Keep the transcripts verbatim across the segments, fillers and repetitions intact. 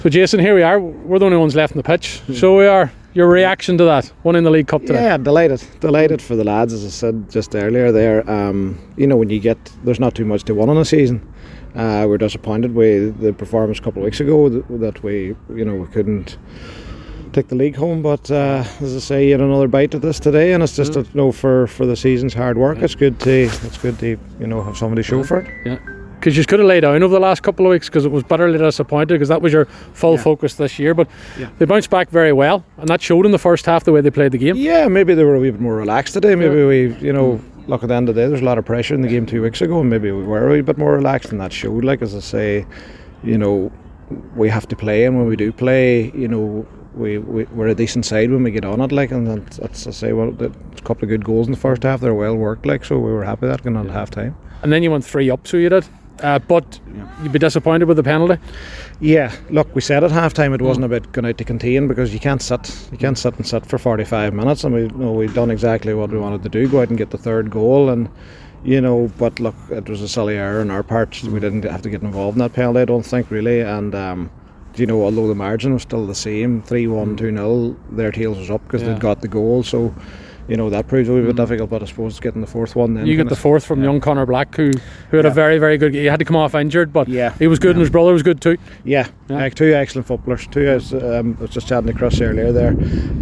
So Jason, here we are. We're the only ones left on the pitch. So we are. Your reaction to that, winning the League Cup today? Yeah, delighted. Delighted for the lads, as I said just earlier there. Um, you know, when you get, there's not too much to win in a season. Uh, we're disappointed with the performance a couple of weeks ago that, that we, you know, we couldn't take the league home. But uh, as I say, you had another bite at this today, and it's just, yeah. you know, for, for the season's hard work. Yeah. It's good to, it's good to, you know, have somebody show yeah. for it. Yeah. Because you could have laid down over the last couple of weeks because it was bitterly disappointed because that was your full yeah. focus this year, but yeah. they bounced back very well, and that showed in the first half the way they played the game. Yeah, maybe they were a wee bit more relaxed today. Maybe yeah. we, you know, mm. look, at the end of the day there's a lot of pressure in the game two weeks ago, and maybe we were a wee bit more relaxed, and that showed. Like, as I say, you know, we have to play, and when we do play, you know, we, we, we're a decent side when we get on it, like, and that's, that's I say, well, a couple of good goals in the first half. They're well worked, like, so we were happy with that going on at half time. And then you went three up, so you did. Uh, but yeah. you'd be disappointed with the penalty. Yeah, look, we said at half time it wasn't about going out to contain, because you can't sit you can't sit and sit for forty-five minutes, and we you know we'd done exactly what we wanted to do, go out and get the third goal, and you know but look, it was a silly error on our part. We didn't have to get involved in that penalty, I don't think, really. And um, you know although the margin was still the same, three one, two nil, their tails was up because yeah. they'd got the goal, so you know that proves a wee bit difficult. But I suppose getting the fourth one then, you get the fourth from yeah. young Connor Black, who who had yeah. a very very good game. He had to come off injured, but yeah. he was good, yeah. and his brother was good too. Yeah, yeah. Like, two excellent footballers. Two as um, I was just chatting across earlier there.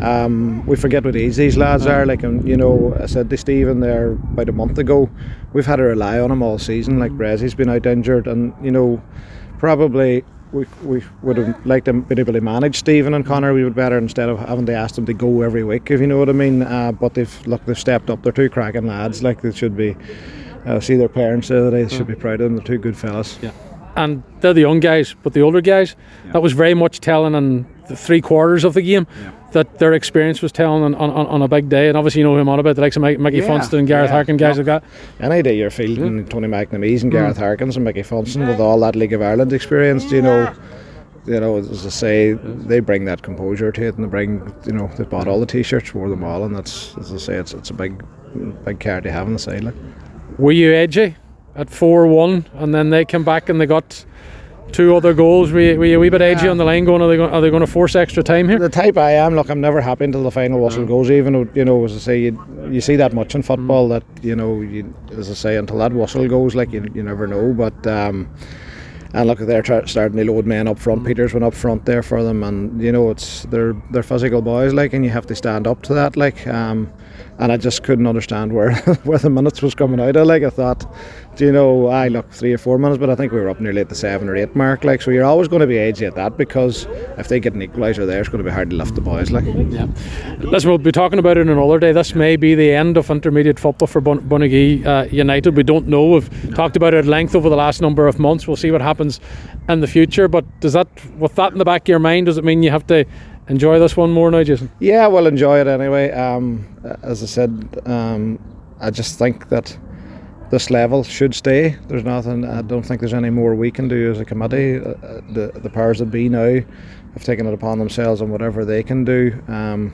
Um, we forget what age these lads yeah. are. Like, and you know, I said to Stephen there about a month ago, we've had to rely on him all season. Like, Brezi's been out injured, and you know, probably. We we would have liked them been able to manage Stephen and Connor. We would better, instead of having to ask them to go every week, if you know what I mean. Uh, but they've look, they've stepped up. They're two cracking lads. Like, they should be. Uh, see their parents the other day. They should be proud of them. They're two good fellas. Yeah. And they're the young guys, but the older guys, yeah. that was very much telling in the three quarters of the game. Yeah. That their experience was telling on, on, on a big day. And obviously you know who I'm on about, the likes of Mickey yeah. Funston and Gareth yeah. Harkin, guys yeah. like that. Any day you're fielding yeah. Tony McNamee's and Gareth mm. Harkins and Mickey Funston with all that League of Ireland experience, you know, you know, as I say, they bring that composure to it, and they bring, you know, they bought all the t-shirts, wore them all, and that's, as I say, it's it's a big big card to have on the side. Like. Were you edgy at four one, and then they came back and they got two other goals? Were you, were you a wee bit edgy yeah. on the line, going, are they going, are they going to force extra time here? The type I am, look, I'm never happy until the final whistle goes, even, you know, as I say, you, you see that much in football mm. that, you know, you, as I say, until that whistle goes, like, you, you never know. But um, and look, they're tra- starting to load men up front. Mm. Peters went up front there for them, and you know, it's they're they're physical boys, like, and you have to stand up to that, like. Um, and I just couldn't understand where where the minutes was coming out of. Like, I thought, do you know, I look three or four minutes, but I think we were up nearly at the seven or eight mark. Like, so you're always going to be edgy at that, because if they get an equaliser there, it's going to be hard to lift the boys. Like, yeah. Listen, we'll be talking about it another day. This may be the end of intermediate football for Bun- Bunagee uh, United. We don't know. We've no. talked about it at length over the last number of months. We'll see what happens in the future. But does that, with that in the back of your mind, does it mean you have to enjoy this one more now, Jason? Yeah, we'll enjoy it anyway. Um, as I said, um, I just think that this level should stay. There's nothing. I don't think there's any more we can do as a committee. Uh, the the powers that be now have taken it upon themselves and whatever they can do. Um,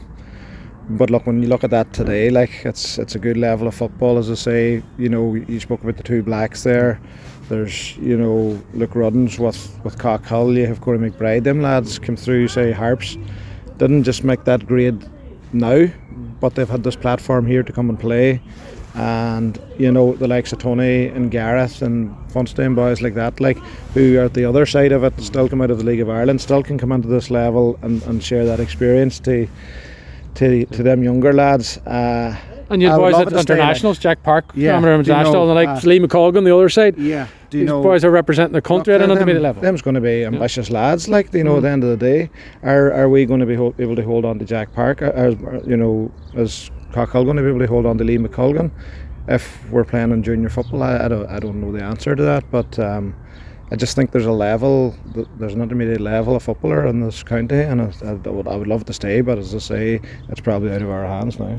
but look, when you look at that today, like, it's it's a good level of football. As I say, you know, you spoke about the two blacks there. There's, you know, Luke Ruddens with with Cockhull. You have Corey McBride. Them lads came through, say, Harps. Didn't just make that grade now, but they've had this platform here to come and play. And you know, the likes of Tony and Gareth and Funston, boys like that, like, who are at the other side of it, still come out of the League of Ireland, still can come into this level and, and share that experience to to to them younger lads. Uh, and you boys at internationals, Jack Park, yeah, international, and like uh, Lee McColgan, the other side. Yeah, do you These know, boys are representing the country at an intermediate level. Them's going to be ambitious yeah. lads, like, you know, mm. at the end of the day. Are are we going to be ho- able to hold on to Jack Park? Or, or, you know, is Cockhull going to be able to hold on to Lee McColgan? If we're playing in junior football, I, I don't I don't know the answer to that, but um, I just think there's a level, there's an intermediate level of footballer in this county, and I, I, would, I would love to stay, but as I say, it's probably out of our hands now.